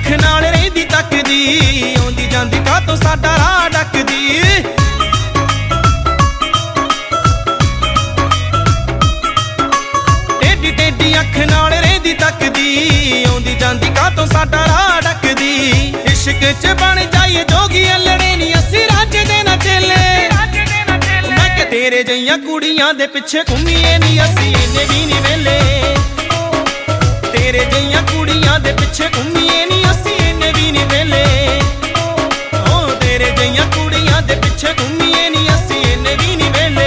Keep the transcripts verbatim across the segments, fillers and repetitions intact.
नाल रहिंदी तकदी आउंदी जांदी कातों साडा राह डकदी टेढ़ी टेढ़ी अख नाल रहिंदी तकदी आउंदी जांदी कातों साडा राह डकदी इश्क च बन जाइए जोगी अल्लड़े नी असी राजे दे ना चेले मैं कि तेरे जइयां कुड़ियां दे पिछे घुम्मीए नी असी इन्ने भी नी वेले तेरे जइयां कुड़ियां दे पिछे घुम्मीए नी असी इन्ने भी नी वेले ओ तेरे जइयां कुड़ियां दे पिछे घुम्मीए नी असी इन्ने भी नी वेले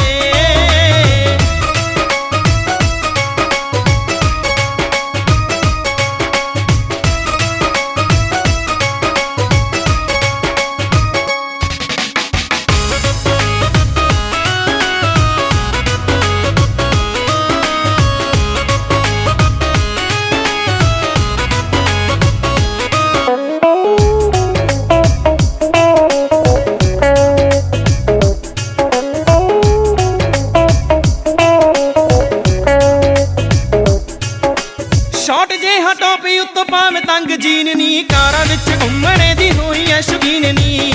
शॉट जे टॉप उत्तों भावें तंग जीन नी कारां विच घुम्मणे दी होई ऐ शौकीन नी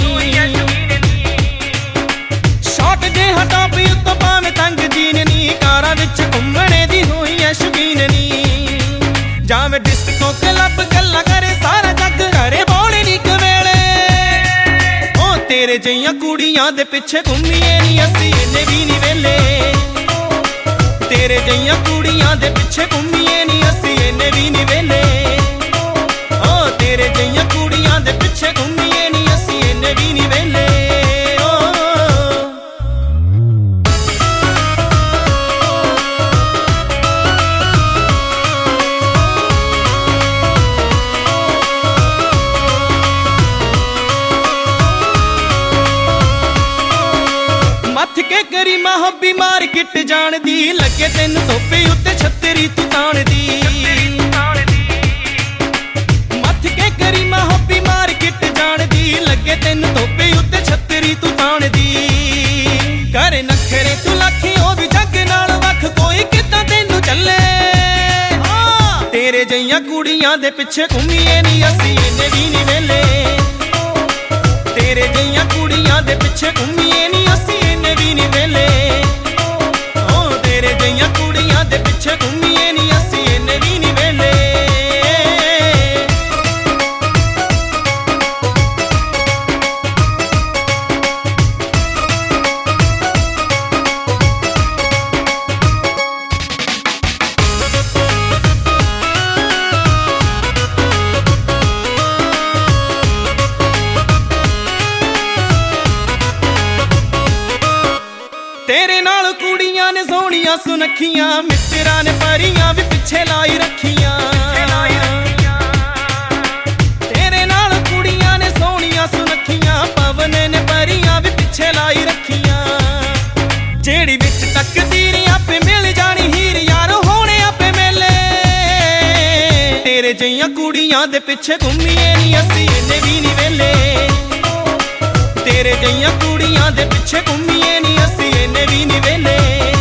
शॉट जे टॉप उत्तों भावें तंग जीन नी कारां विच घुम्मणे दी होई ऐ शौकीन नी जावे डिस्को क्लब गल्लां करे सारा जग घरे बोले नी कवेले ओ तेरे जइयां कुड़ियां दे पिछे घुम्मीए नी असी इन्ने भी नी वेले तेरे जइयां कुड़ियां दे पिछे घुम्मीए नी असी इन्ने भी नी वेले ओ तेरे जइयां कुड़ियां दे पिछे घुम्मीए नी असी इन्ने भी नी वेले मथ के करी महब्बी मार किट जान दी लगे तेन धोपे उत्ते छतरी तू ताण दी मथ के करी महब्बी मार किट जान दी लगे तेन धोपे उत्ते छतरी तू ताण दी करे नखरे तू लखी ओ भी जग नाल वख कोई किदां तेनू चले तेरे जइयां कुड़ियां दे पिछे घुम्मीए नी असी इन्ने भी नी वेले तेरे जइयां कुड़ियां दे पिछे घुम्मीए नी असी इन्ने भी नी वेले ओ तेरे जइयां कुड़ियां दे पिछे घुम्मीए नी असी इन्ने भी नी वेले तेरे नाल कुड़ियां ने सोहणियां सुनखियां मित्तरां ने परियां भी पिछे लाई रखियां तेरे नाल कुड़ियां ने सोहणियां सुनखियां पवन ने परियां भी पिछे लाई रखियां जेड़ी विच तकदीर आपे मिल जानी हीर यार होने आपे मेले तेरे जइयां कुड़ियां दे पिछे घुम्मीए नी असी इन्ने भी नी वेले तेरे जइयां कुड़ियां दे पिछे घुम्मीए नी असी इन्ने भी नी वेले।